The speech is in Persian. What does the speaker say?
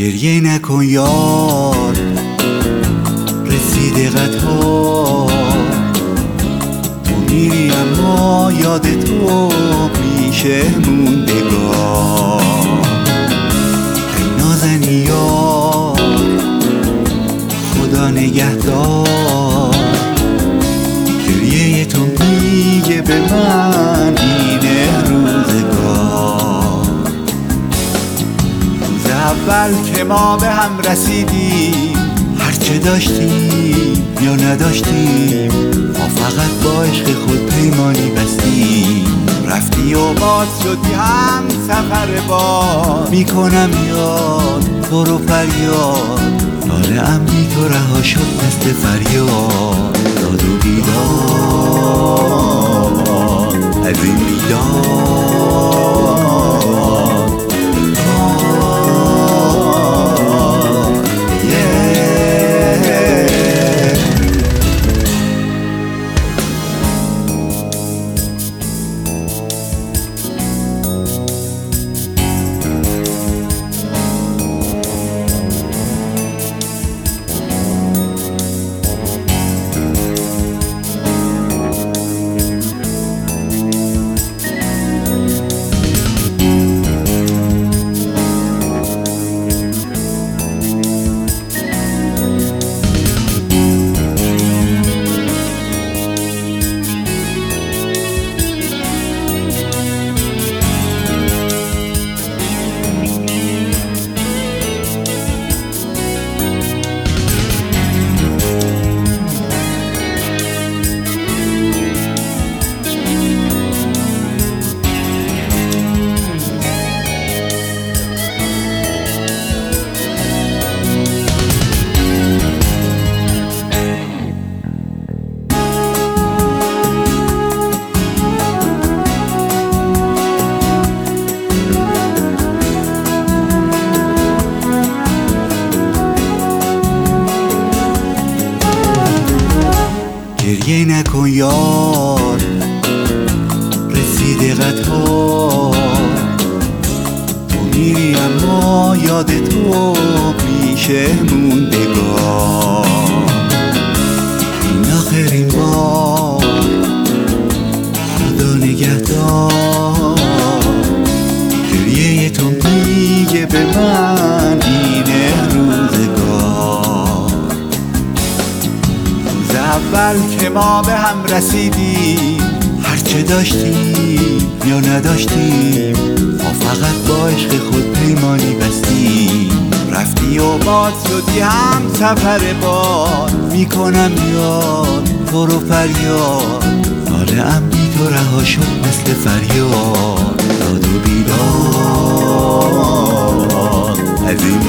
گریه نکن یار، رسیده قطار، تو میری اما یاد تو میشه موندگار. ای نازنی یار، خدا نگهدار، گریه تو میگه به من اینه روزگار. روز اول که ما به هم رسیدیم، هرچه داشتیم یا نداشتیم، ما فقط با عشق خود پیمانی بستیم. رفتی و باز شدی هم سفر باز، میکنم یاد تو رو فریاد، حالم بی تو رها شد مثل فریاد. داد و بیداد از این بیداد، گریه نکن یار، رسیده قطار، تو میری اما یاد تو میشه موندگار. این آخرین بار، خدا نگهدار، گریه تو میگه به من اینه روزگار. اول که ما به هم رسیدیم، هرچه داشتیم یا نداشتیم، ما فقط با عشق خود پیمانی بستیم. رفتی و باز شدی هم سفر باز، میکنم یاد تو رو فریاد، حالم بی تو رها شد مثل فریاد. داد و بیداد از این